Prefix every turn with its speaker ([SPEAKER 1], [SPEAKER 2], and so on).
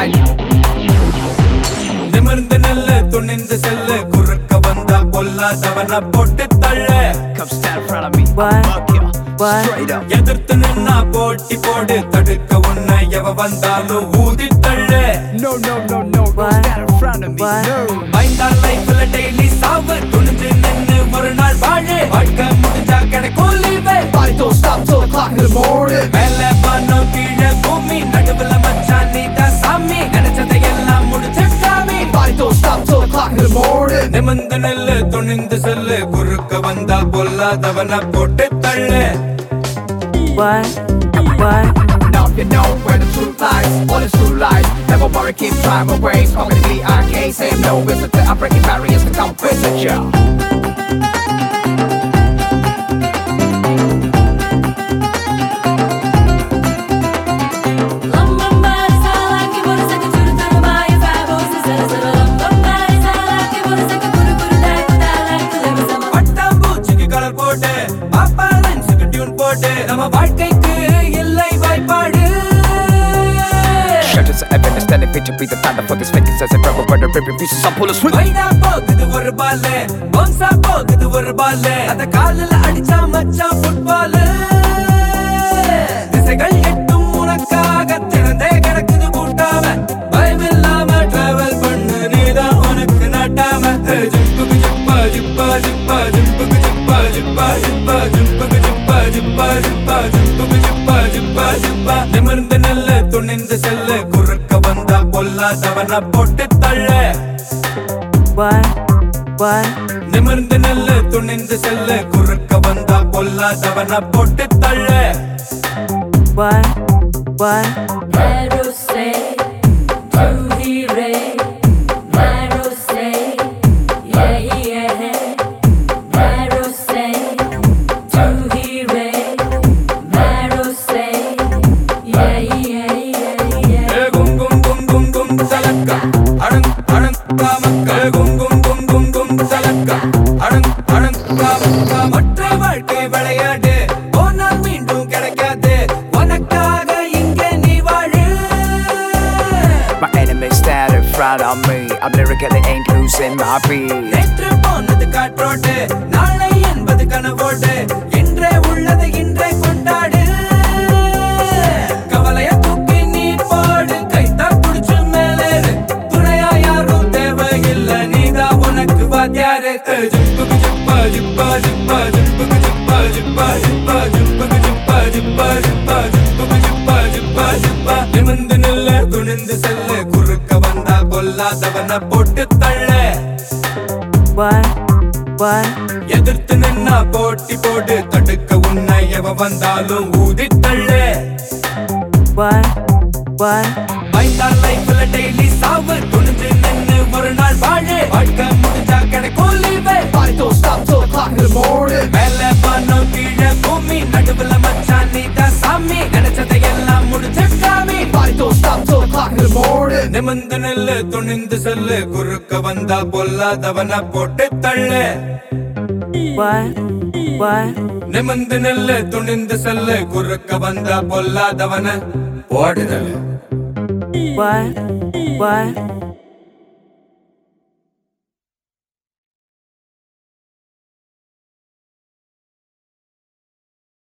[SPEAKER 1] right.
[SPEAKER 2] நிமிர்ந்து நெல்லு துணிந்து செல்லு குறுக்க வந்தா பொல்லாதவன போட்டு தள்ளு.
[SPEAKER 1] Come stand in front of me, I'll fuck you straight up.
[SPEAKER 2] எதிர்த்து நின்னா போட்டி போடு தடுக்க உன்னை எவ வந்தாலும் ஊதி தள்ளு.
[SPEAKER 1] No, no, no, no, don't stand in front of me, no.
[SPEAKER 2] மைண்டால் லைஃப்ல டெய்லி சாவு துணிஞ்சு நின்னு ஒரு நாள் வாழு. வாழ்க்கை முடிஞ்சா கிடைக்கும் leave.
[SPEAKER 1] Body don't stop till the clock in the morning.
[SPEAKER 2] மேல வானம் கீழே பூமி நடுவுல மச்சான் நீதான் சாமி. நினைச்சதை எல்லாம் முடிச்சு சாமி.
[SPEAKER 1] Body don't stop till the clock in the morning.
[SPEAKER 2] நிமிர்ந்து நெல்லு துணிந்து செல்லு குறுக்க வந்தா பொல்லாதவன போட்டு தள்ளு.
[SPEAKER 1] Now you know where the truth lies, all is true lies. Never worry, keep trying my ways. Talking to the RK, saying no visitor. I'm breaking barriers to come visit ya.
[SPEAKER 2] பட்டாம்பூச்சிக்கு colour போட்டு பாப்பா லென்ஸுக்கு tune போட்டு நம்ம வாழ்க்கைக்கு இல்லை வாய்ப்பாடு.
[SPEAKER 1] Shutters are evidence, standing picture, be the thunder for this fake says a rubber butter, rip pieces, some pull us with.
[SPEAKER 2] வைடா போகுது ஒரு பாலு பவுன்ஸா போகுது ஒரு பாலு அத காலில் அடிச்சா மச்சான் ஃபுட்பால். திசைகள் எட்டும் உனக்காக திறந்தே கிடக்குது கூட்டாம பயமில்லாம டிராவல் பண்ணு நீதான் உனக்கு நாட்டாம. ஜிப்புக்கு ஜிப்பா ஜிப்பா ஜிப்பா ஜிப்புக்கு ஜிப்பா ஜிப்பா ஜிப்பா ஜிப்புக்கு ஜிப்பா ஜிப்பா ஜிப்பா ஜிப்புக்கு ஜிப்பா ஜிப்பா ஜிப்பா. நிமிர்ந்து நெல்லு துணிந்து செல்லு குறுக்க வந்தா பொல்லாதவன போட்டு தள்ளு. நிமிர்ந்து நெல்லு துணிந்து செல்லு குறுக்க வந்தா பொல்லாதவன போட்டு தள்ளு. கும் கும் கும் கும் கும் தலக்கா அடங் அடங் காமக்கா கும் கும் கும் கும் கும் தலக்கா அடங் அடங் காமக்கா. மற்ற வாழ்க்கை விளையாடு போனால் மீண்டும் கிடைக்காது உனக்காக இங்கே நீ வாழு.
[SPEAKER 1] My enemies stand in front of me, I'm lyrically ain't losing my beat.
[SPEAKER 2] நேற்று போனது காற்றோடு நாளை என்பது கனவோடு இன்றே உள்ளது இன்றே கொண்டாடு. கவலைய தூக்கி நீ போடு கைத்தா புடிச்சு மேலேறு துணையா யாரும் தேவையில்லை நீதான் உனக்கு வாத்தியாரு. ஜிப்புக்கு ஜிப்பா ஜிப்பா ஜிப்பா ஜிப்புக்கு ஜிப்பா ஜிப்பா ஜிப்பா ஜிப்புக்கு ஜிப்பா ஜிப்பா ஜிப்பா ஜிப்புக்கு ஜிப்பா ஜிப்பா ஜிப்பா. நிமிர்ந்து நில்லு துணிந்து செல்லு குறுக்க வந்தா பொல்லாதவன போட்டு தள்ளு. எதிர்த்து நின்னா போட்டி போடு தடுக்க உன்னை எவ வந்தாலும் ஊதி தள்ளு. மைண்டால் லைஃப்ல டெய்லி சாவு துணிஞ்சு நின்னு ஒரு நாள் வாழு. வாழ்க்கை முடிஞ்சா கிடைக்கும் leave.
[SPEAKER 1] Body don't stop till the clock in the morning.
[SPEAKER 2] மேல வானம் கீழே பூமி நடுவுல மச்சான் நீதான் சாமி. நினைச்சதை எல்லாம் முடிச்சு சாமி.
[SPEAKER 1] Body don't stop till the clock in the morning.
[SPEAKER 2] நிமிர்ந்து நெல்லு துணிந்து செல்லு குறுக்க வந்தா பொல்லாதவன போட்டு தள்ளு. நிமிர்ந்து நெல்லு துணிந்து செல்லு குறுக்க வந்தா பொல்லாதவன போடுதல்.